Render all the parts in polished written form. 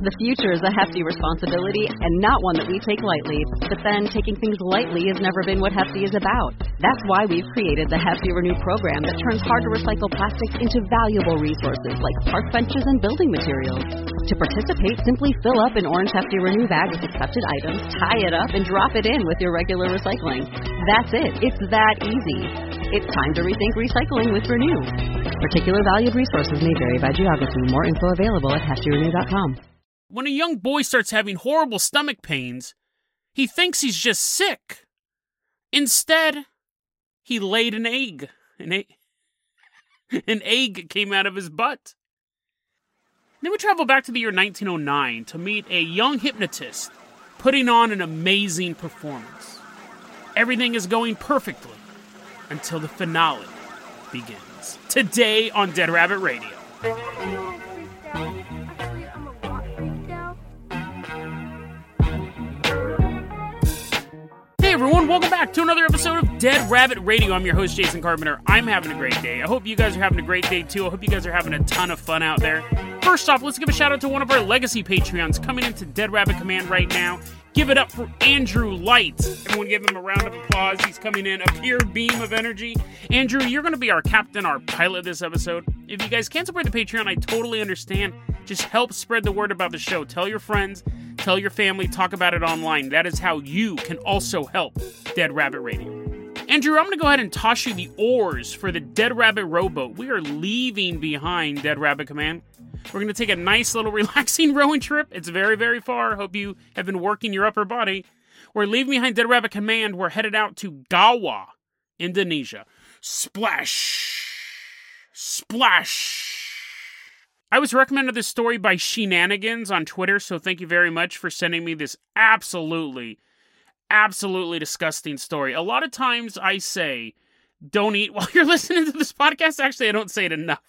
The future is a hefty responsibility and not one that we take lightly. But then, taking things lightly has never been what Hefty is about. That's why we've created the Hefty Renew program that turns hard-to-recycle plastics into valuable resources like park benches and building materials. To participate, simply fill up an orange Hefty Renew bag with accepted items, tie it up, and drop it in with your regular recycling. That's it. It's that easy. It's time to rethink recycling with Renew. Particular valued resources may vary by geography. More info available at heftyrenew.com. When a young boy starts having horrible stomach pains, he thinks he's just sick. Instead, he laid an egg. An egg came out of his butt. Then we travel back to the year 1909 to meet a young hypnotist putting on an amazing performance. Everything is going perfectly until the finale begins. Today on Dead Rabbit Radio. Hey everyone, welcome back to another episode of Dead Rabbit Radio. I'm your host, Jason Carpenter. I'm having a great day. I hope you guys are having a great day too. I hope you guys are having a ton of fun out there. First off, let's give a shout out to one of our legacy Patreons coming into Dead Rabbit Command right now. Give it up for Andrew Light. Everyone give him a round of applause. He's coming in, a pure beam of energy. Andrew, you're going to be our captain, our pilot this episode. If you guys can't support the Patreon, I totally understand. Just help spread the word about the show. Tell your friends, tell your family, talk about it online. That is how you can also help Dead Rabbit Radio. Andrew, I'm going to go ahead and toss you the oars for the Dead Rabbit rowboat. We are leaving behind Dead Rabbit Command. We're going to take a nice little relaxing rowing trip. It's very, very far. Hope you have been working your upper body. We're leaving behind Dead Rabbit Command. We're headed out to Gawa, Indonesia. Splash! Splash! I was recommended this story by Shenanigans on Twitter, so thank you very much for sending me this absolutely disgusting story. A lot of times I say, don't eat while you're listening to this podcast. Actually, I don't say it enough.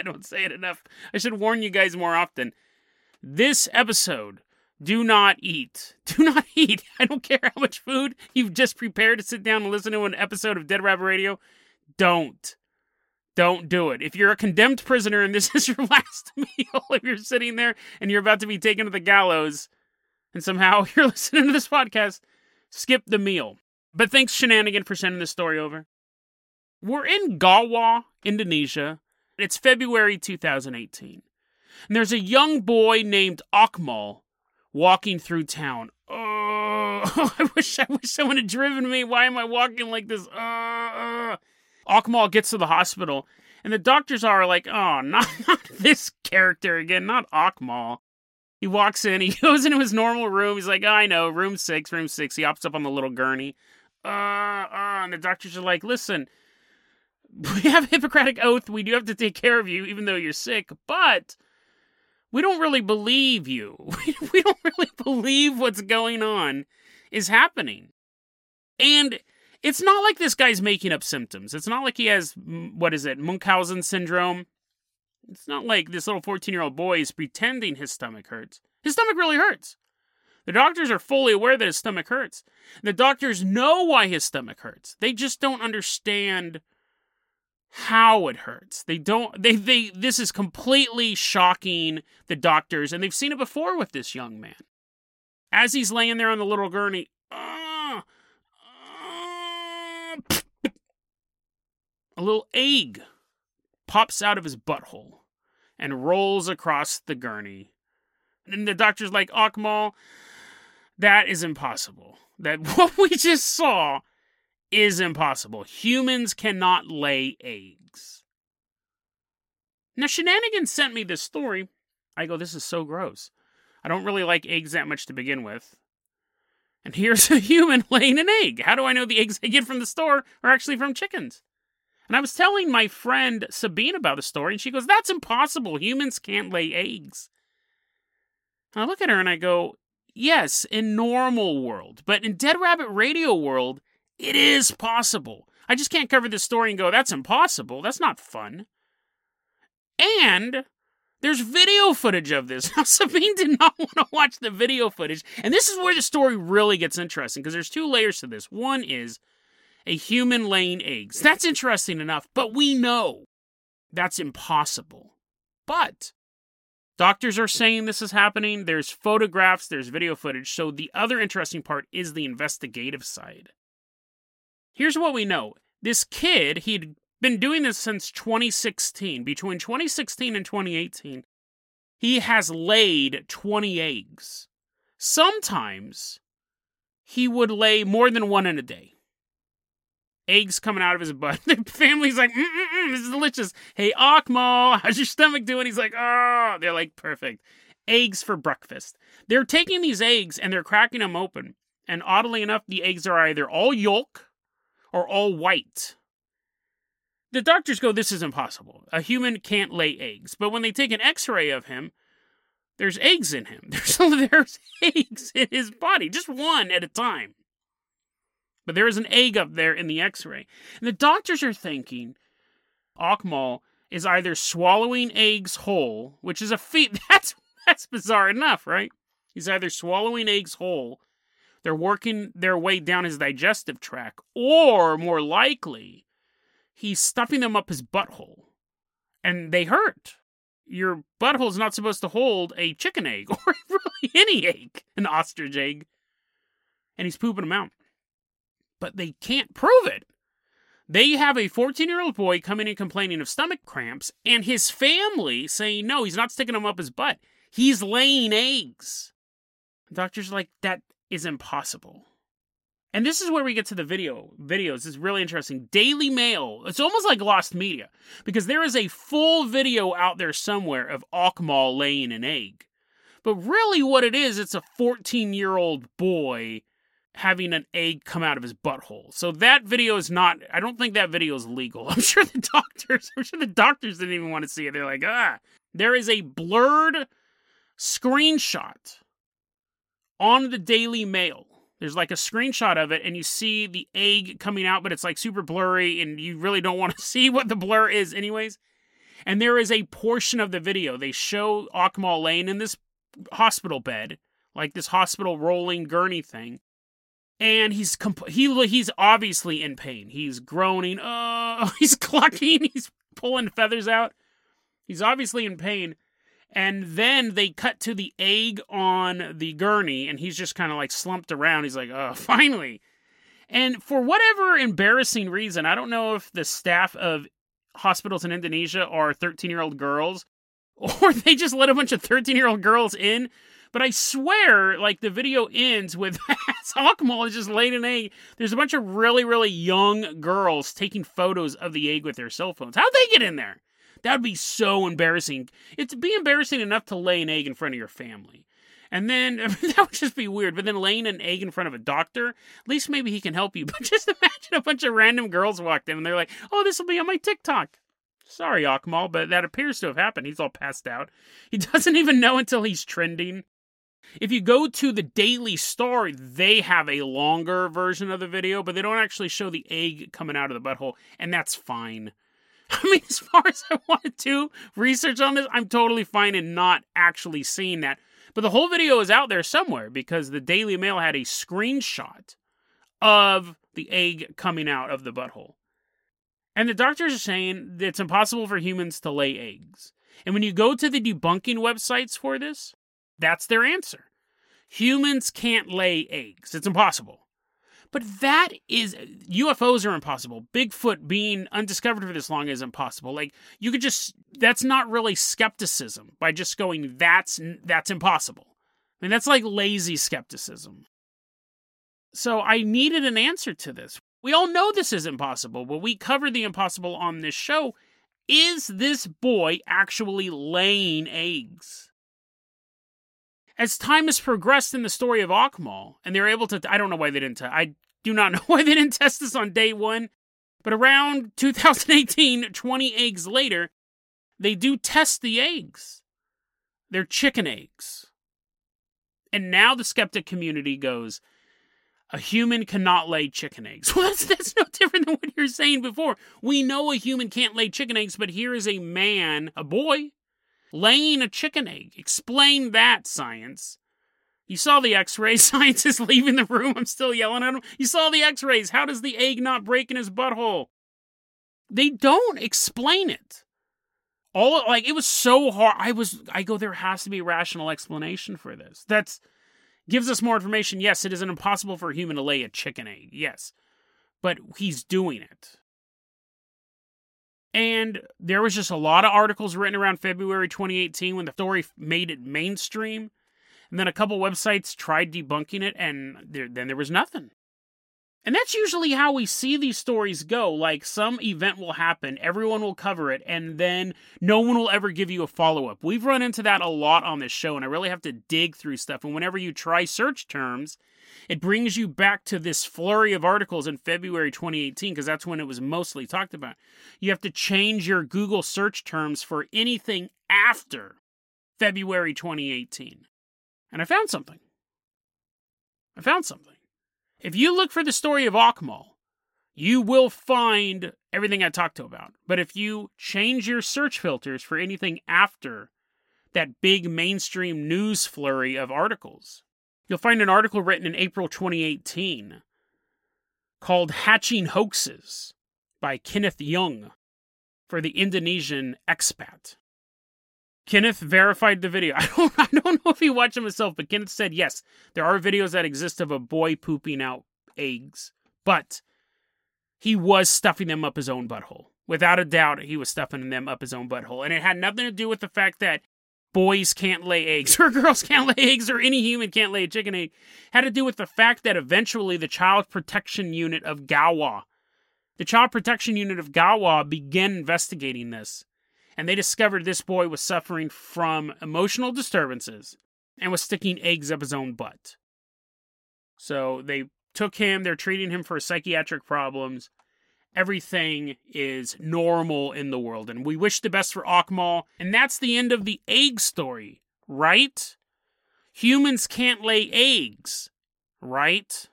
I should warn you guys more often. This episode, do not eat. Do not eat. I don't care how much food you've just prepared to sit down and listen to an episode of Dead Rabbit Radio. Don't do it. If you're a condemned prisoner and this is your last meal, if you're sitting there and you're about to be taken to the gallows and somehow you're listening to this podcast, skip the meal. But thanks, Shenanigan, for sending this story over. We're in Gawa, Indonesia. It's February 2018. And there's a young boy named Akmal walking through town. Oh, I wish someone had driven me. Why am I walking like this? Akmal gets to the hospital, and the doctors are like, oh, not this character again, not Akmal. He walks in, he goes into his normal room. He's like, oh, I know, room 6. He hops up on the little gurney. And the doctors are like, listen, we have a Hippocratic oath. We do have to take care of you, even though you're sick. But we don't really believe you. We don't really believe what's going on is happening. And it's not like this guy's making up symptoms. It's not like he has, Munchausen syndrome. It's not like this little 14-year-old boy is pretending his stomach hurts. His stomach really hurts. The doctors are fully aware that his stomach hurts. The doctors know why his stomach hurts. They just don't understand how it hurts. This is completely shocking the doctors, and they've seen it before with this young man. As he's laying there on the little gurney, a little egg pops out of his butthole and rolls across the gurney. And the doctor's like, Akmal, that is impossible. That what we just saw is impossible. Humans cannot lay eggs. Now, Shenanigans sent me this story. I go, this is so gross. I don't really like eggs that much to begin with. And here's a human laying an egg. How do I know the eggs I get from the store are actually from chickens? And I was telling my friend Sabine about the story, and she goes, that's impossible. Humans can't lay eggs. And I look at her and I go, yes, in normal world. But in Dead Rabbit Radio world, it is possible. I just can't cover this story and go, that's impossible. That's not fun. And there's video footage of this. Now, Sabine did not want to watch the video footage. And this is where the story really gets interesting, because there's 2 layers to this. One is a human laying eggs. That's interesting enough, but we know that's impossible. But Doctors are saying this is happening. There's photographs, there's video footage. So the other interesting part is the investigative side. Here's what we know. This kid, he'd been doing this since 2016. Between 2016 and 2018, he has laid 20 eggs. Sometimes he would lay more than one in a day. Eggs coming out of his butt. The family's like, this is delicious. Hey, Akmal, how's your stomach doing? He's like, oh. They're like, perfect. Eggs for breakfast. They're taking these eggs and they're cracking them open. And oddly enough, the eggs are either all yolk or all white. The doctors go, this is impossible. A human can't lay eggs. But when they take an x-ray of him, there's eggs in him. There's eggs in his body, just one at a time. But there is an egg up there in the x-ray. And the doctors are thinking Akmal is either swallowing eggs whole, which is a feat. That's bizarre enough, right? He's either swallowing eggs whole, they're working their way down his digestive tract, or more likely, he's stuffing them up his butthole. And they hurt. Your butthole is not supposed to hold a chicken egg, or really any egg, an ostrich egg. And he's pooping them out. But they can't prove it. They have a 14-year-old boy coming in complaining of stomach cramps, and his family saying, no, he's not sticking them up his butt. He's laying eggs. The doctor's like, that is impossible. And this is where we get to the videos. It's really interesting. Daily Mail, it's almost like lost media, because there is a full video out there somewhere of Akmal laying an egg. But really what it is, it's a 14-year-old boy having an egg come out of his butthole. So that video is not, I don't think that video is legal. I'm sure the doctors didn't even want to see it. They're like, There is a blurred screenshot on the Daily Mail. There's like a screenshot of it, and you see the egg coming out, but it's like super blurry, and you really don't want to see what the blur is anyways. And there is a portion of the video. They show Akmal laying in this hospital bed, like this hospital rolling gurney thing. And he's obviously in pain. He's groaning. He's clucking. He's pulling feathers out. He's obviously in pain. And then they cut to the egg on the gurney, and he's just kind of like slumped around. He's like, finally. And for whatever embarrassing reason, I don't know if the staff of hospitals in Indonesia are 13-year-old girls, or they just let a bunch of 13-year-old girls in. But I swear, like, the video ends with Akmal is just laying an egg. There's a bunch of really, really young girls taking photos of the egg with their cell phones. How'd they get in there? That would be so embarrassing. It'd be embarrassing enough to lay an egg in front of your family. And then, that would just be weird. But then laying an egg in front of a doctor, at least maybe he can help you. But just imagine a bunch of random girls walked in and they're like, oh, this will be on my TikTok. Sorry, Akmal, but that appears to have happened. He's all passed out. He doesn't even know until he's trending. If you go to the Daily Star, they have a longer version of the video, but they don't actually show the egg coming out of the butthole, and that's fine. I mean, as far as I wanted to research on this, I'm totally fine in not actually seeing that. But the whole video is out there somewhere because the Daily Mail had a screenshot of the egg coming out of the butthole. And the doctors are saying that it's impossible for humans to lay eggs. And when you go to the debunking websites for this, that's their answer. Humans can't lay eggs. It's impossible. But that is, UFOs are impossible. Bigfoot being undiscovered for this long is impossible. Like, you could just, that's not really skepticism by just going, that's impossible. I mean, that's like lazy skepticism. So I needed an answer to this. We all know this is impossible, but we cover the impossible on this show. Is this boy actually laying eggs? As time has progressed in the story of Akmal, and they're able to, I don't know why they didn't, I do not know why they didn't test this on day one, but around 2018, 20 eggs later, they do test the eggs. They're chicken eggs. And now the skeptic community goes, a human cannot lay chicken eggs. Well, that's no different than what you're saying before. We know a human can't lay chicken eggs, but here is a man, a boy, laying a chicken egg. Explain that, science. You saw the x-rays. Science is leaving the room. I'm still yelling at him. You saw the x-rays. How does the egg not break in his butthole? They don't explain it. It was so hard. I go, there has to be a rational explanation for this. That's gives us more information. Yes, it is impossible for a human to lay a chicken egg. Yes. But he's doing it. And there was just a lot of articles written around February 2018 when the story made it mainstream. And then a couple websites tried debunking it, and then there was nothing. And that's usually how we see these stories go. Like, some event will happen, everyone will cover it, and then no one will ever give you a follow-up. We've run into that a lot on this show, and I really have to dig through stuff. And whenever you try search terms, it brings you back to this flurry of articles in February 2018, because that's when it was mostly talked about. You have to change your Google search terms for anything after February 2018. And I found something. If you look for the story of Akmal, you will find everything I talked about. But if you change your search filters for anything after that big mainstream news flurry of articles, you'll find an article written in April 2018 called Hatching Hoaxes by Kenneth Young for the Indonesian Expat. Kenneth verified the video. I don't know if he watched it himself, but Kenneth said, yes, there are videos that exist of a boy pooping out eggs, but he was stuffing them up his own butthole. Without a doubt, he was stuffing them up his own butthole. And it had nothing to do with the fact that boys can't lay eggs, or girls can't lay eggs, or any human can't lay a chicken egg. It had to do with the fact that eventually the Child Protection Unit of Gawa began investigating this. And they discovered this boy was suffering from emotional disturbances and was sticking eggs up his own butt. So they took him, they're treating him for psychiatric problems. Everything is normal in the world. And we wish the best for Akmal. And that's the end of the egg story, right? Humans can't lay eggs, right?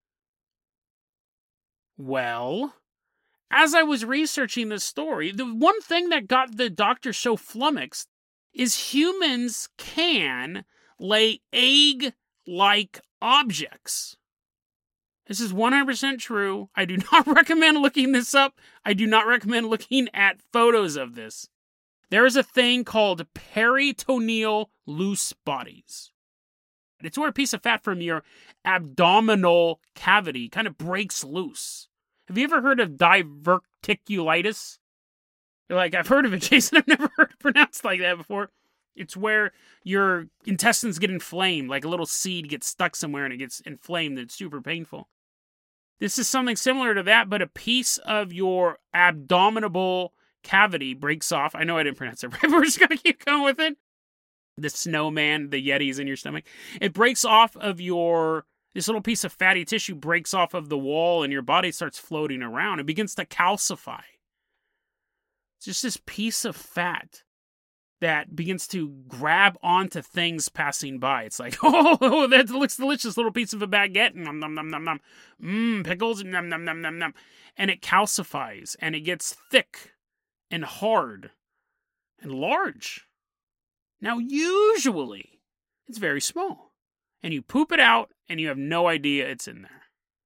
Well, as I was researching this story, the one thing that got the doctor so flummoxed is humans can lay egg-like objects. This is 100% true. I do not recommend looking this up. I do not recommend looking at photos of this. There is a thing called peritoneal loose bodies. It's where a piece of fat from your abdominal cavity kind of breaks loose. Have you ever heard of diverticulitis? You're like, I've heard of it, Jason. I've never heard it pronounced like that before. It's where your intestines get inflamed, like a little seed gets stuck somewhere and it gets inflamed and it's super painful. This is something similar to that, but a piece of your abdominal cavity breaks off. I know I didn't pronounce it right, but we're just going to keep going with it. The snowman, the Yetis in your stomach. It breaks off of this little piece of fatty tissue breaks off of the wall and your body starts floating around. It begins to calcify. It's just this piece of fat that begins to grab onto things passing by. It's like, oh, that looks delicious. Little piece of a baguette. Nom, nom, nom, nom, nom. Pickles. Nom, nom, nom, nom, nom. And it calcifies and it gets thick and hard and large. Now, usually, it's very small. And you poop it out, and you have no idea it's in there.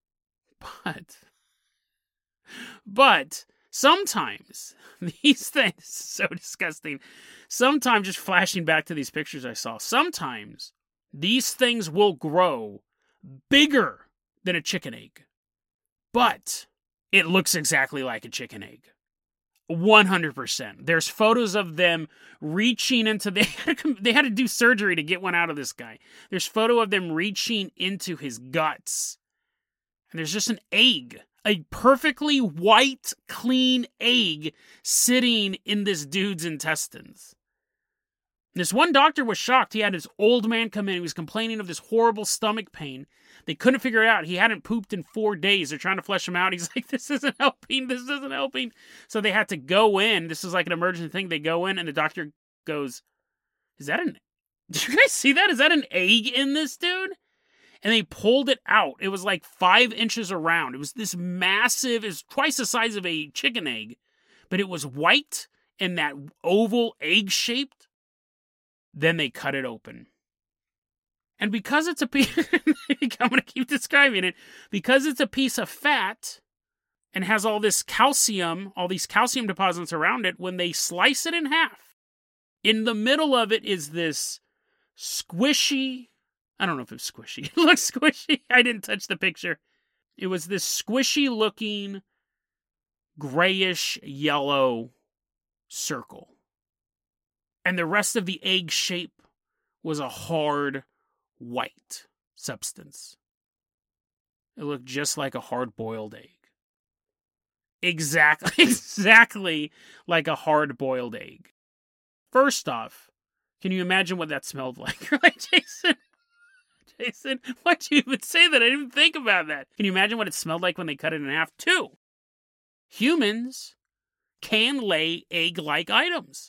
But sometimes, these things, so disgusting. Sometimes, just flashing back to these pictures I saw, sometimes these things will grow bigger than a chicken egg. But it looks exactly like a chicken egg. 100%. There's photos of them reaching into... They had to do surgery to get one out of this guy. There's photo of them reaching into his guts. And there's just an egg. A perfectly white, clean egg sitting in this dude's intestines. This one doctor was shocked. He had his old man come in. He was complaining of this horrible stomach pain. They couldn't figure it out. He hadn't pooped in 4 days. They're trying to flush him out. He's like, this isn't helping. This isn't helping. So they had to go in. This is like an emergency thing. They go in and the doctor goes, did you guys see that? Is that an egg in this dude? And they pulled it out. It was like 5 inches around. It was this massive, it was twice the size of a chicken egg, but it was white and that oval egg shaped. Then they cut it open. And because it's a piece, I'm going to keep describing it, because it's a piece of fat and has all this calcium, all these calcium deposits around it, when they slice it in half, In the middle of it is this squishy, I don't know if it's squishy. It looks squishy. I didn't touch the picture. It was this squishy looking grayish yellow circle. And the rest of the egg shape was a hard white substance. It looked just like a hard-boiled egg. Exactly like a hard-boiled egg. First off, can you imagine what that smelled like? You're like, Jason, why'd you even say that? I didn't even think about that. Can you imagine what it smelled like when they cut it in half? 2, humans can lay egg-like items.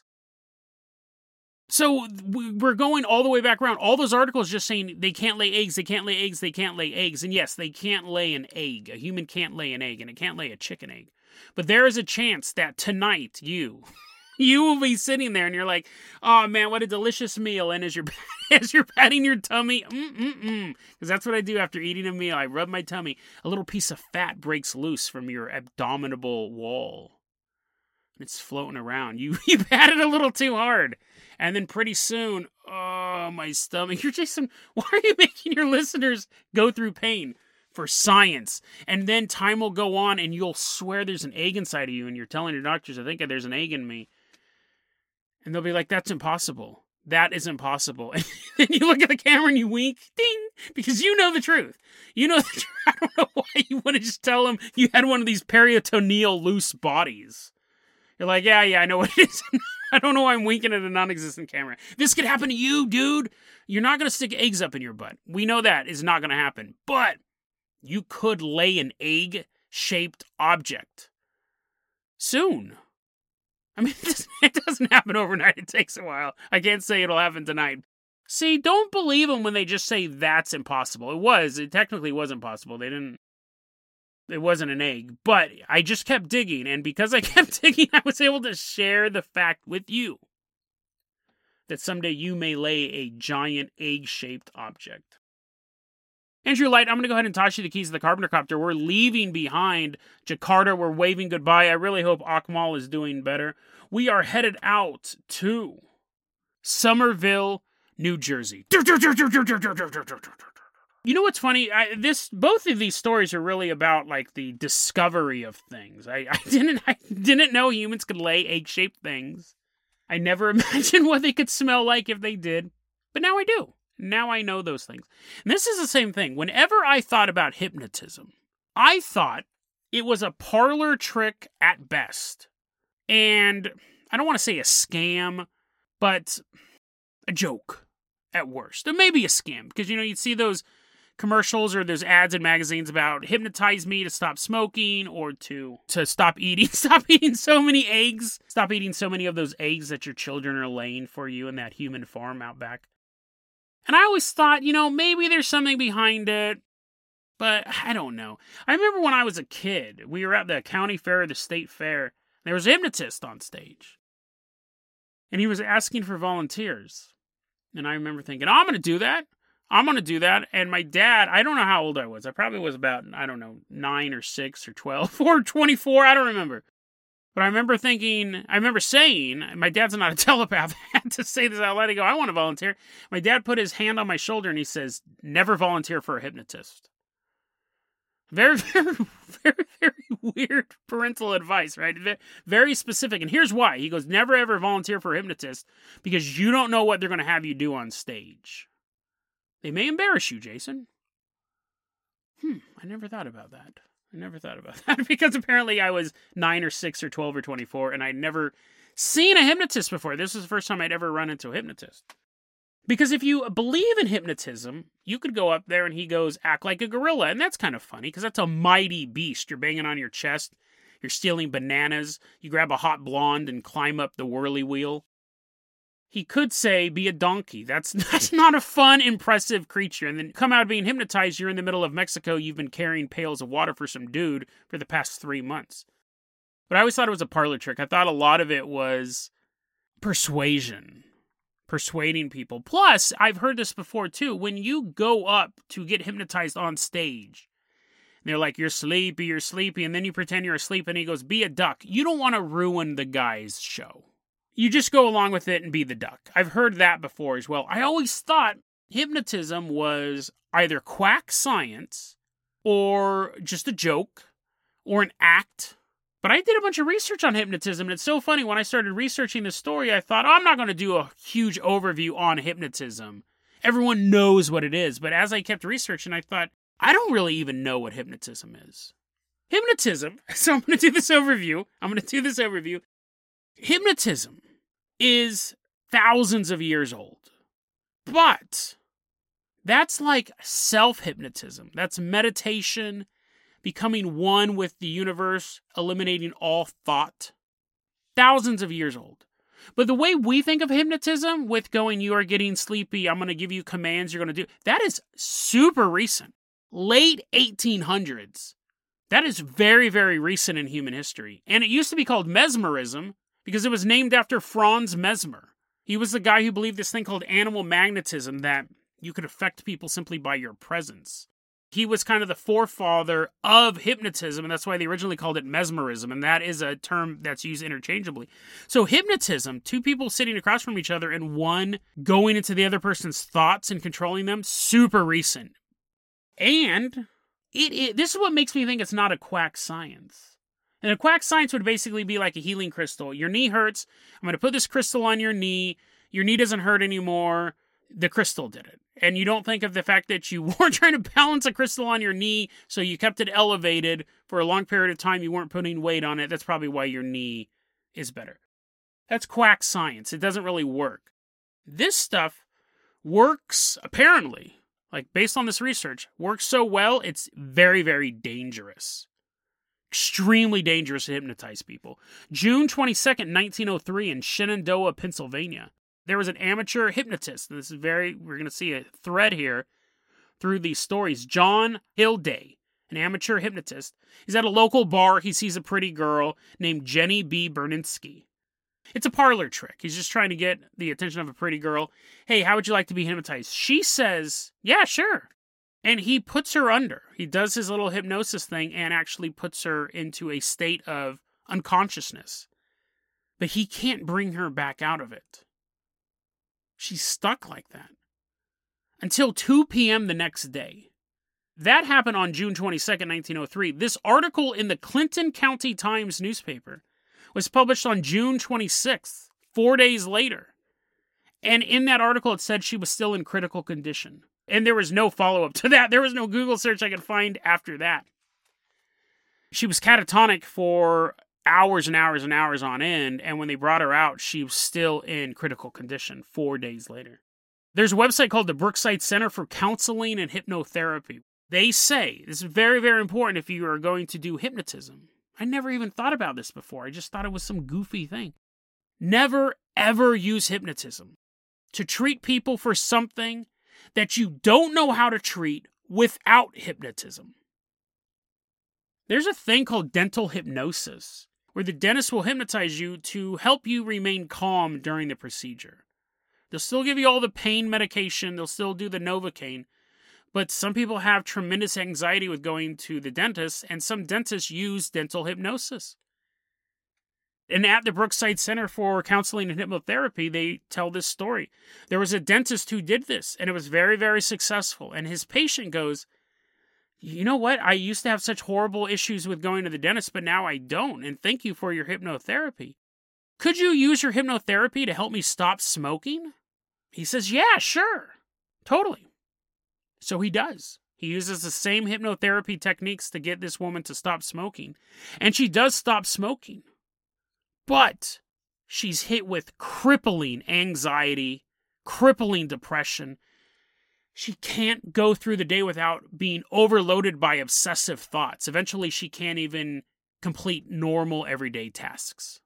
So we're going all the way back around. All those articles just saying they can't lay eggs, they can't lay eggs, they can't lay eggs. And yes, they can't lay an egg. A human can't lay an egg, and it can't lay a chicken egg. But there is a chance that tonight you will be sitting there and you're like, oh man, what a delicious meal. And as you're patting your tummy, because that's what I do after eating a meal. I rub my tummy. A little piece of fat breaks loose from your abdominal wall. And it's floating around. You pat it a little too hard. And then pretty soon, oh, my stomach. You're Jason, why are you making your listeners go through pain? For science. And then time will go on and you'll swear there's an egg inside of you and you're telling your doctors, I think there's an egg in me. And they'll be like, that's impossible. That is impossible. And then you look at the camera and you wink, ding, because you know the truth. You know the truth. I don't know why you wouldn't just tell them you had one of these peritoneal loose bodies. You're like, yeah, I know what it is. I don't know why I'm winking at a non-existent camera. This could happen to you, dude. You're not going to stick eggs up in your butt. We know that is not going to happen. But you could lay an egg-shaped object soon. I mean, it doesn't happen overnight. It takes a while. I can't say it'll happen tonight. See, don't believe them when they just say that's impossible. It technically was impossible. It wasn't an egg, but I just kept digging, and because I kept digging, I was able to share the fact with you that someday you may lay a giant egg-shaped object. Andrew Light, I'm going to go ahead and toss you the keys to the Carpenter Copter. We're leaving behind Jakarta. We're waving goodbye. I really hope Akmal is doing better. We are headed out to Somerville, New Jersey. You know what's funny? Both of these stories are really about like the discovery of things. I didn't know humans could lay egg-shaped things. I never imagined what they could smell like if they did, but now I do. Now I know those things. And this is the same thing. Whenever I thought about hypnotism, I thought it was a parlor trick at best. And I don't want to say a scam, but a joke at worst. Or maybe a scam, because you'd see those commercials or there's ads in magazines about hypnotize me to stop smoking or to stop eating so many eggs, stop eating so many of those eggs that your children are laying for you in that human farm out back. And I always thought, maybe there's something behind it, but I don't know. I remember when I was a kid, we were at the county fair or the state fair, there was a hypnotist on stage. And he was asking for volunteers. And I remember thinking, I'm going to do that. And my dad, I don't know how old I was. I probably was about, 9 or 6 or 12 or 24. I don't remember. But I remember saying, my dad's not a telepath. I had to say this out loud. I go, I want to volunteer. My dad put his hand on my shoulder and he says, never volunteer for a hypnotist. Very, very, very, very weird parental advice, right? Very specific. And here's why. He goes, never ever volunteer for a hypnotist because you don't know what they're going to have you do on stage. They may embarrass you, Jason. I never thought about that. Because apparently I was 9 or 6 or 12 or 24 and I'd never seen a hypnotist before. This was the first time I'd ever run into a hypnotist. Because if you believe in hypnotism, you could go up there and he goes, act like a gorilla. And that's kind of funny because that's a mighty beast. You're banging on your chest. You're stealing bananas. You grab a hot blonde and climb up the whirly wheel. He could say, be a donkey. That's not a fun, impressive creature. And then come out being hypnotized, you're in the middle of Mexico, you've been carrying pails of water for some dude for the past 3 months. But I always thought it was a parlor trick. I thought a lot of it was persuasion. Persuading people. Plus, I've heard this before too, when you go up to get hypnotized on stage, and they're like, you're sleepy, and then you pretend you're asleep, and he goes, be a duck. You don't want to ruin the guy's show. you just go along with it and be the duck. I've heard that before as well. I always thought hypnotism was either quack science or just a joke or an act. But I did a bunch of research on hypnotism, and it's so funny. When I started researching the story, I thought, I'm not going to do a huge overview on hypnotism. Everyone knows what it is. But as I kept researching, I thought, I don't really even know what hypnotism is. Hypnotism, so I'm going to do this overview. Hypnotism is thousands of years old. But that's like self-hypnotism. That's meditation, becoming one with the universe, eliminating all thought. Thousands of years old. But the way we think of hypnotism, with going, you are getting sleepy, I'm going to give you commands you're going to do, that is super recent. Late 1800s. That is very, very recent in human history. And it used to be called mesmerism because it was named after Franz Mesmer. He was the guy who believed this thing called animal magnetism, that you could affect people simply by your presence. He was kind of the forefather of hypnotism, and that's why they originally called it mesmerism, and that is a term that's used interchangeably. So hypnotism, two people sitting across from each other and one going into the other person's thoughts and controlling them, super recent. And this is what makes me think it's not a quack science. And a quack science would basically be like a healing crystal. Your knee hurts. I'm going to put this crystal on your knee. Your knee doesn't hurt anymore. The crystal did it. And you don't think of the fact that you weren't trying to balance a crystal on your knee, so you kept it elevated for a long period of time. You weren't putting weight on it. That's probably why your knee is better. That's quack science. It doesn't really work. This stuff works, apparently, like based on this research, works so well, it's very, very dangerous. Extremely dangerous to hypnotize people. June 22nd, 1903 in Shenandoah, Pennsylvania. There was an amateur hypnotist. And we're going to see a thread here through these stories. John Hilday, an amateur hypnotist. He's at a local bar. He sees a pretty girl named Jenny B. Berninsky. It's a parlor trick. He's just trying to get the attention of a pretty girl. Hey, how would you like to be hypnotized? She says, yeah, sure. And he puts her under. He does his little hypnosis thing and actually puts her into a state of unconsciousness. But he can't bring her back out of it. She's stuck like that. Until 2 p.m. the next day. That happened on June 22nd, 1903. This article in the Clinton County Times newspaper was published on June 26th, 4 days later. And in that article, it said she was still in critical condition. And there was no follow-up to that. There was no Google search I could find after that. She was catatonic for hours and hours and hours on end, and when they brought her out, she was still in critical condition 4 days later. There's a website called the Brookside Center for Counseling and Hypnotherapy. They say, this is very, very important if you are going to do hypnotism. I never even thought about this before. I just thought it was some goofy thing. Never, ever use hypnotism to treat people for something that you don't know how to treat without hypnotism. There's a thing called dental hypnosis, where the dentist will hypnotize you to help you remain calm during the procedure. They'll still give you all the pain medication, they'll still do the Novocaine, but some people have tremendous anxiety with going to the dentist, and some dentists use dental hypnosis. And at the Brookside Center for Counseling and Hypnotherapy, they tell this story. There was a dentist who did this, and it was very, very successful. And his patient goes, you know what? I used to have such horrible issues with going to the dentist, but now I don't. And thank you for your hypnotherapy. Could you use your hypnotherapy to help me stop smoking? He says, yeah, sure. Totally. So he does. He uses the same hypnotherapy techniques to get this woman to stop smoking. And she does stop smoking. But she's hit with crippling anxiety, crippling depression. She can't go through the day without being overloaded by obsessive thoughts. Eventually, she can't even complete normal everyday tasks.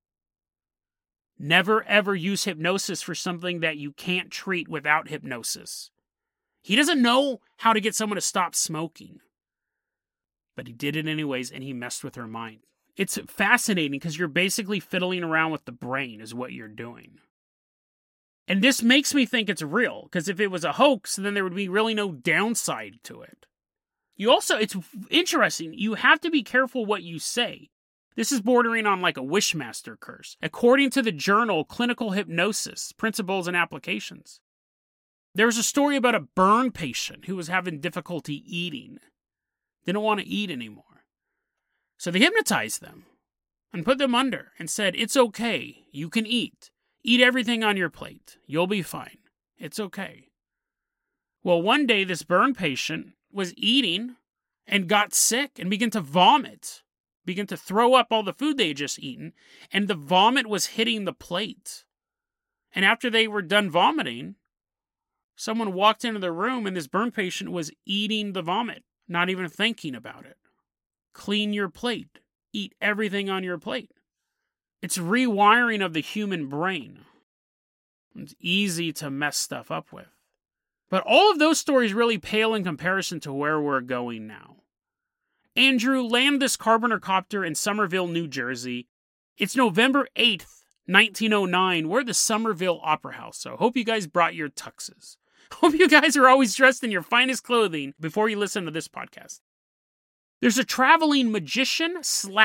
Never ever use hypnosis for something that you can't treat without hypnosis. He doesn't know how to get someone to stop smoking. But he did it anyways, and he messed with her mind. It's fascinating because you're basically fiddling around with the brain is what you're doing. And this makes me think it's real, because if it was a hoax, then there would be really no downside to it. It's interesting, you have to be careful what you say. This is bordering on like a Wishmaster curse, according to the journal Clinical Hypnosis, Principles and Applications. There was a story about a burn patient who was having difficulty eating. Didn't want to eat anymore. So they hypnotized them and put them under and said, it's okay, you can eat. Eat everything on your plate. You'll be fine. It's okay. Well, one day this burn patient was eating and got sick and began to vomit, began to throw up all the food they had just eaten, and the vomit was hitting the plate. And after they were done vomiting, someone walked into the room and this burn patient was eating the vomit, not even thinking about it. Clean your plate. Eat everything on your plate. It's rewiring of the human brain. It's easy to mess stuff up with. But all of those stories really pale in comparison to where we're going now. Andrew, land this Carpenter copter in Somerville, New Jersey. It's November 8th, 1909. We're at the Somerville Opera House, so hope you guys brought your tuxes. Hope you guys are always dressed in your finest clothing before you listen to this podcast. There's a traveling magician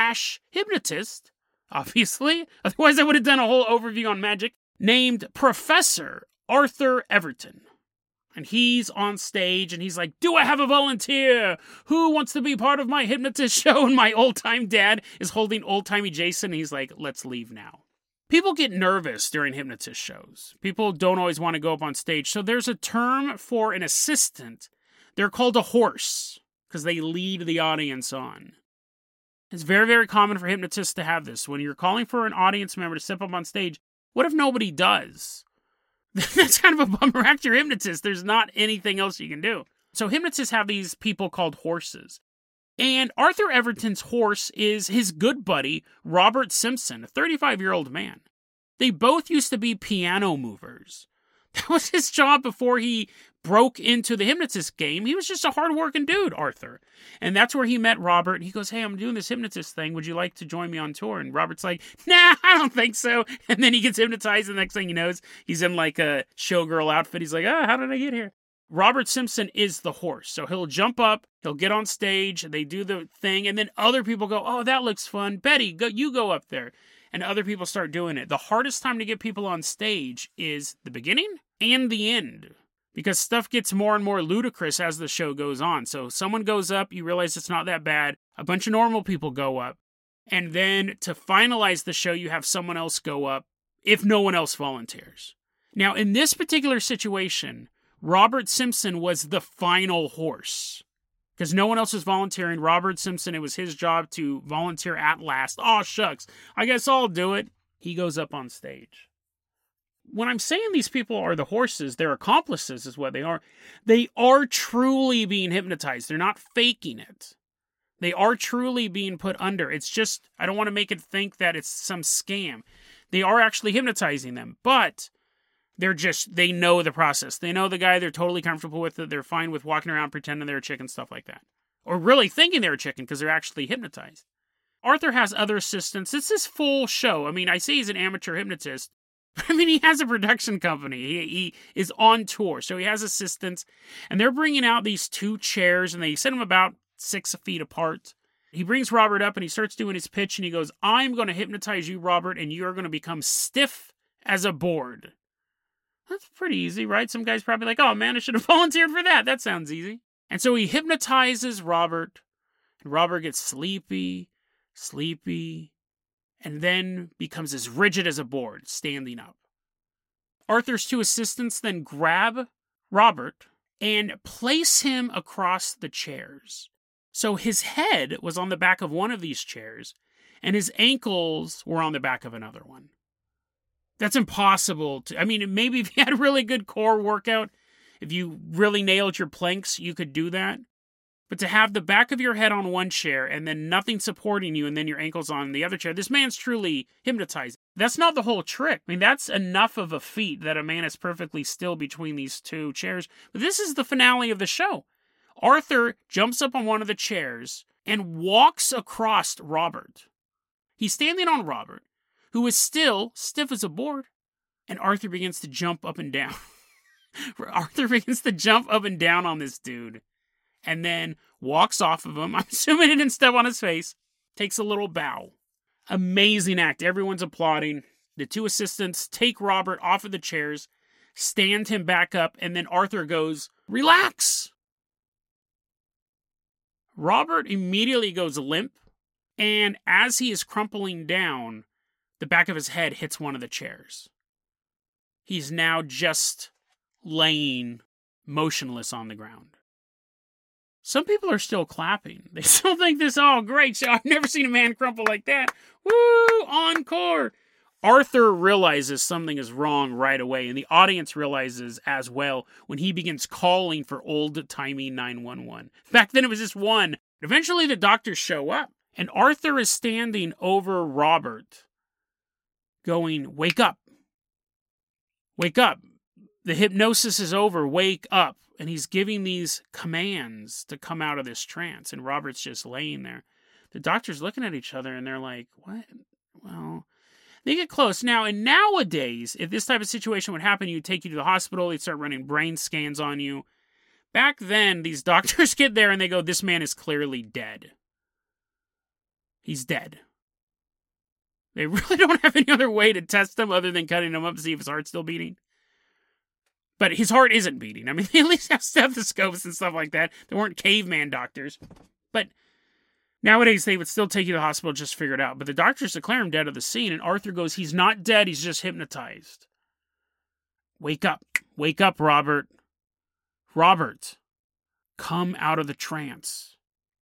/ hypnotist, obviously, otherwise I would have done a whole overview on magic, named Professor Arthur Everton. And he's on stage and he's like, do I have a volunteer? Who wants to be part of my hypnotist show? And my old-time dad is holding old-timey Jason and he's like, let's leave now. People get nervous during hypnotist shows. People don't always want to go up on stage. So there's a term for an assistant. They're called a horse because they lead the audience on. It's very, very common for hypnotists to have this. When you're calling for an audience member to step up on stage, what if nobody does? That's kind of a bummer. Act your hypnotist. There's not anything else you can do. So hypnotists have these people called horses. And Arthur Everton's horse is his good buddy, Robert Simpson, a 35-year-old man. They both used to be piano movers. That was his job before he broke into the hypnotist game. He was just a hard-working dude, Arthur. And that's where he met Robert. He goes, hey, I'm doing this hypnotist thing. Would you like to join me on tour? And Robert's like, nah, I don't think so. And then he gets hypnotized. And the next thing he knows, he's in like a showgirl outfit. He's like, oh, how did I get here? Robert Simpson is the horse. So he'll jump up, he'll get on stage, they do the thing, and then other people go, oh, that looks fun. Betty, you go up there. And other people start doing it. The hardest time to get people on stage is the beginning and the end. Because stuff gets more and more ludicrous as the show goes on. So someone goes up, you realize it's not that bad. A bunch of normal people go up. And then to finalize the show, you have someone else go up if no one else volunteers. Now, in this particular situation, Robert Simpson was the final horse. Because no one else was volunteering. Robert Simpson, it was his job to volunteer at last. Oh, shucks. I guess I'll do it. He goes up on stage. When I'm saying these people are the horses, they're accomplices is what they are. They are truly being hypnotized. They're not faking it. They are truly being put under. It's just, I don't want to make it think that it's some scam. They are actually hypnotizing them, but they know the process. They know the guy, they're totally comfortable with it. They're fine with walking around pretending they're a chicken, stuff like that. Or really thinking they're a chicken because they're actually hypnotized. Arthur has other assistants. It's his full show. I mean, I say he's an amateur hypnotist. I mean, he has a production company. He is on tour, so he has assistants. And they're bringing out these 2 chairs, and they set them about 6 feet apart. He brings Robert up, and he starts doing his pitch, and he goes, I'm going to hypnotize you, Robert, and you're going to become stiff as a board. That's pretty easy, right? Some guy's probably like, oh man, I should have volunteered for that. That sounds easy. And so he hypnotizes Robert, and Robert gets sleepy, and then becomes as rigid as a board, standing up. Arthur's 2 assistants then grab Robert and place him across the chairs. So his head was on the back of one of these chairs, and his ankles were on the back of another one. That's impossible to... I mean, maybe if you had a really good core workout, if you really nailed your planks, you could do that. But to have the back of your head on one chair and then nothing supporting you and then your ankles on the other chair, this man's truly hypnotized. That's not the whole trick. I mean, that's enough of a feat that a man is perfectly still between these 2 chairs. But this is the finale of the show. Arthur jumps up on one of the chairs and walks across Robert. He's standing on Robert, who is still stiff as a board, and Arthur begins to jump up and down. Arthur begins to jump up and down on this dude, and then walks off of him. I'm assuming he didn't step on his face, takes a little bow, Amazing act. Everyone's applauding. The two assistants take Robert off of the chairs, stand him back up, and then Arthur goes, "Relax!" Robert immediately goes limp, and as he is crumpling down, the back of his head hits one of the chairs. He's now just laying motionless on the ground. Some people are still clapping. They still think this, oh, great show. I've never seen a man crumple like that. Woo! Encore! Arthur realizes something is wrong right away, and the audience realizes as well when he begins calling for old-timey 911. Back then it was just one. Eventually the doctors show up, and Arthur is standing over Robert, going, "Wake up. Wake up. The hypnosis is over. Wake up." And he's giving these commands to come out of this trance, and Robert's just laying there. The doctors looking at each other, and they're like, what? Well, they get close. Now, and nowadays, if this type of situation would happen, you'd take you to the hospital, they'd start running brain scans on you. Back then, these doctors get there, and they go, this man is clearly dead. He's dead. They really don't have any other way to test him other than cutting him up to see if his heart's still beating. But his heart isn't beating. I mean, they at least have stethoscopes and stuff like that. They weren't caveman doctors. But nowadays, they would still take you to the hospital just to figure it out. But the doctors declare him dead at the scene, and Arthur goes, he's not dead, he's just hypnotized. Wake up. Wake up, Robert. Robert, come out of the trance.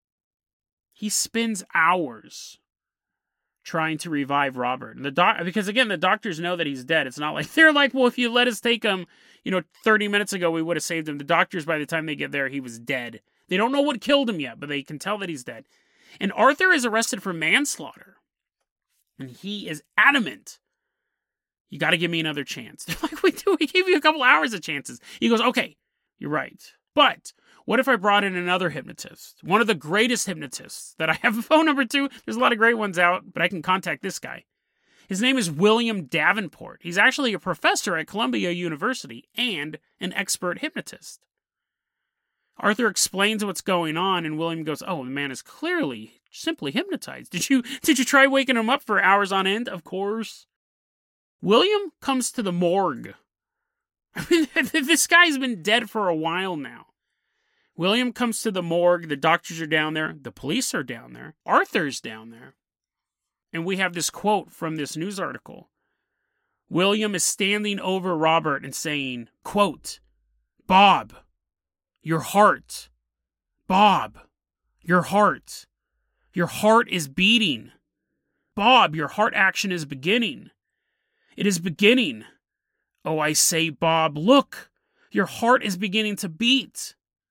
He spends hours trying to revive Robert. And because again, the doctors know that he's dead. It's not like, they're like, well, if you let us take him, 30 minutes ago, we would have saved him. The doctors, by the time they get there, he was dead. They don't know what killed him yet, but they can tell that he's dead. And Arthur is arrested for manslaughter. And he is adamant. You got to give me another chance. They're like, we gave you a couple hours of chances. He goes, okay, you're right. But what if I brought in another hypnotist? One of the greatest hypnotists that I have a phone number to. There's a lot of great ones out, but I can contact this guy. His name is William Davenport. He's actually a professor at Columbia University and an expert hypnotist. Arthur explains what's going on, and William goes, oh, the man is clearly simply hypnotized. Did you try waking him up for hours on end? Of course. William comes to the morgue. I mean, this guy's been dead for a while now. William comes to the morgue. The doctors are down there. The police are down there. Arthur's down there. And we have this quote from this news article. William is standing over Robert and saying, quote, Bob, your heart. Bob, your heart. Your heart is beating. Bob, your heart action is beginning. It is beginning. Oh, I say, Bob, look, your heart is beginning to beat.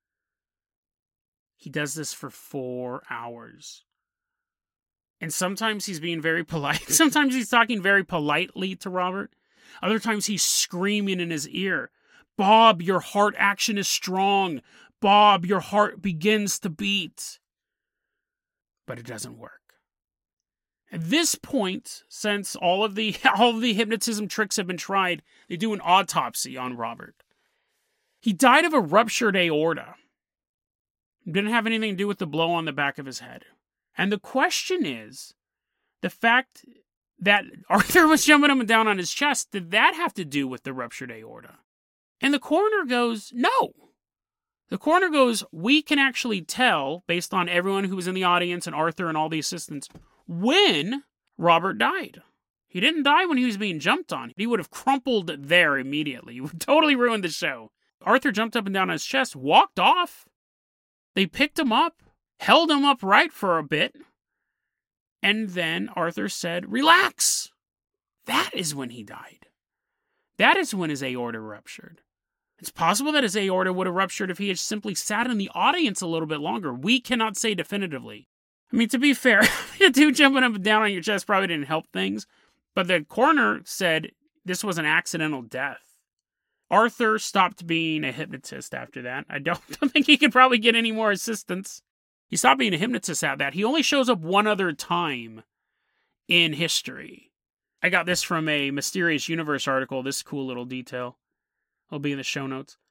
He does this for 4 hours. And sometimes he's being very polite. Sometimes he's talking very politely to Robert. Other times he's screaming in his ear, Bob, your heart action is strong. Bob, your heart begins to beat. But it doesn't work. At this point, since all of the hypnotism tricks have been tried, they do an autopsy on Robert. He died of a ruptured aorta. It didn't have anything to do with the blow on the back of his head. And the question is, the fact that Arthur was jumping up and down on his chest, did that have to do with the ruptured aorta? And the coroner goes, no. The coroner goes, we can actually tell, based on everyone who was in the audience and Arthur and all the assistants, when Robert died. He didn't die when he was being jumped on. He would have crumpled there immediately. He would totally ruin the show. Arthur jumped up and down on his chest, walked off. They picked him up, held him upright for a bit, and then Arthur said, relax. That is when he died. That is when his aorta ruptured. It's possible that his aorta would have ruptured if he had simply sat in the audience a little bit longer. We cannot say definitively. I mean, to be fair, a dude jumping up and down on your chest probably didn't help things, but the coroner said this was an accidental death. Arthur stopped being a hypnotist after that. I don't think he could probably get any more assistance. He stopped being a hypnotist at that. He only shows up one other time in history. I got this from a Mysterious Universe article, this cool little detail. It'll be in the show notes.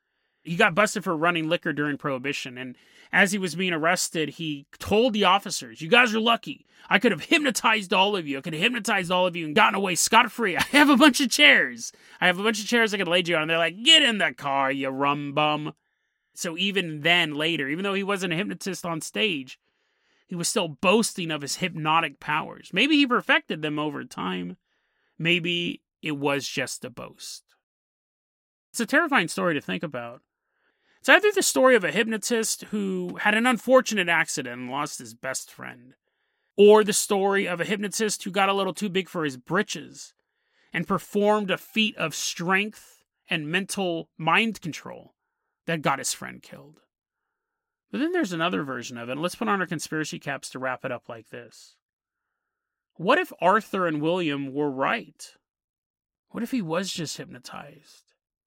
He got busted for running liquor during Prohibition, and as he was being arrested, he told the officers, "You guys are lucky. I could have hypnotized all of you. I could have hypnotized all of you and gotten away scot-free. I have a bunch of chairs. I could lay you on." And they're like, "Get in the car, you rum bum." So even then, later, even though he wasn't a hypnotist on stage, he was still boasting of his hypnotic powers. Maybe he perfected them over time. Maybe it was just a boast. It's a terrifying story to think about. It's either the story of a hypnotist who had an unfortunate accident and lost his best friend, or the story of a hypnotist who got a little too big for his britches and performed a feat of strength and mental mind control that got his friend killed. But then there's another version of it. Let's put on our conspiracy caps to wrap it up like this. What if Arthur and William were right? What if he was just hypnotized?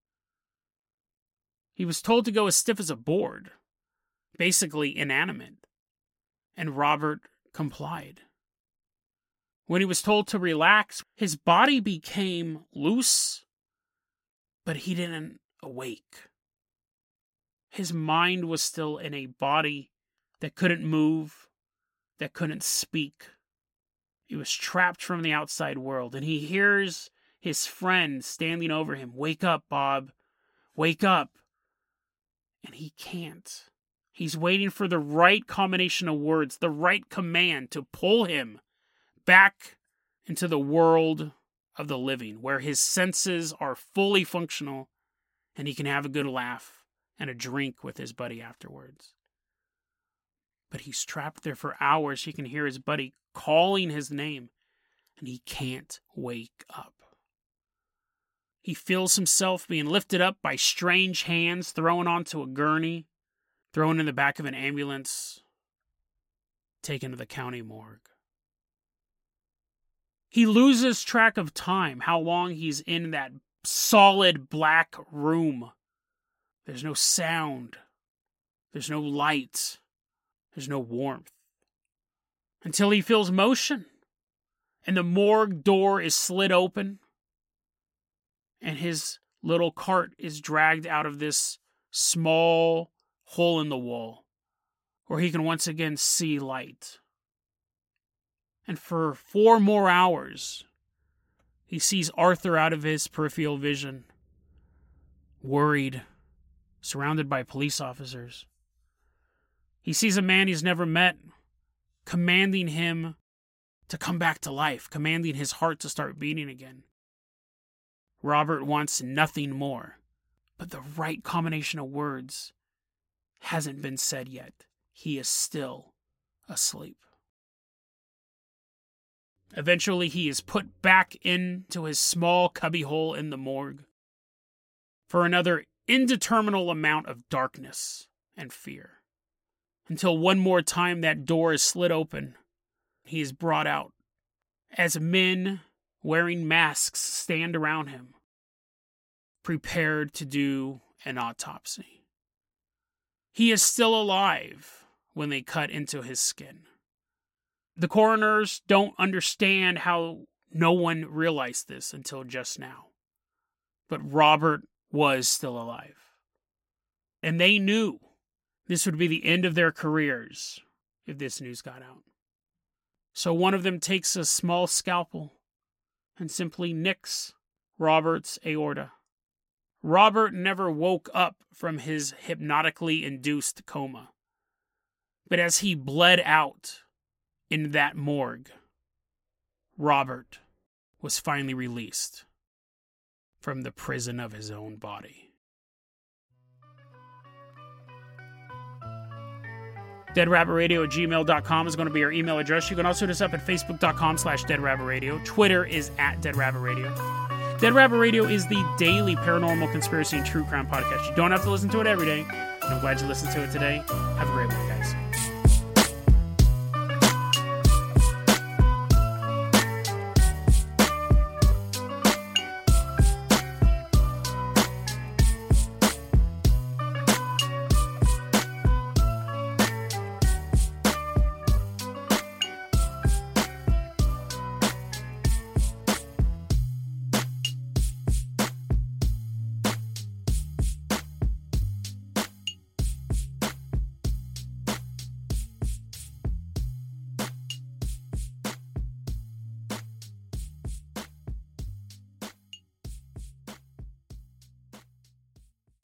He was told to go as stiff as a board, basically inanimate, and Robert complied. When he was told to relax, his body became loose, but he didn't awake. His mind was still in a body that couldn't move, that couldn't speak. He was trapped from the outside world, and he hears his friend standing over him. "Wake up, Bob. Wake up." And he can't. He's waiting for the right combination of words, the right command to pull him back into the world of the living, where his senses are fully functional and he can have a good laugh and a drink with his buddy afterwards. But he's trapped there for hours. He can hear his buddy calling his name, and he can't wake up. He feels himself being lifted up by strange hands, thrown onto a gurney, thrown in the back of an ambulance, taken to the county morgue. He loses track of time, how long he's in that solid black room. There's no sound. There's no light. There's no warmth. Until he feels motion, and the morgue door is slid open, and his little cart is dragged out of this small hole in the wall, where he can once again see light. And for 4 more hours, he sees Arthur out of his peripheral vision, worried, surrounded by police officers. He sees a man he's never met, commanding him to come back to life, commanding his heart to start beating again. Robert wants nothing more, but the right combination of words hasn't been said yet. He is still asleep. Eventually, he is put back into his small cubbyhole in the morgue for another indeterminate amount of darkness and fear. Until one more time that door is slid open, he is brought out as men wearing masks stand around him, prepared to do an autopsy. He is still alive when they cut into his skin. The coroners don't understand how no one realized this until just now. But Robert was still alive. And they knew this would be the end of their careers if this news got out. So one of them takes a small scalpel and simply nicks Robert's aorta. Robert never woke up from his hypnotically induced coma. But as he bled out in that morgue, Robert was finally released from the prison of his own body. DeadRabbitRadio@gmail.com is going to be our email address. You can also hit us up at Facebook.com/DeadRabbitRadio. Twitter is @DeadRabbitRadio. Dead Rabbit Radio is the daily paranormal conspiracy and true crime podcast. You don't have to listen to it every day, and I'm glad you listened to it today. Have a great one, guys.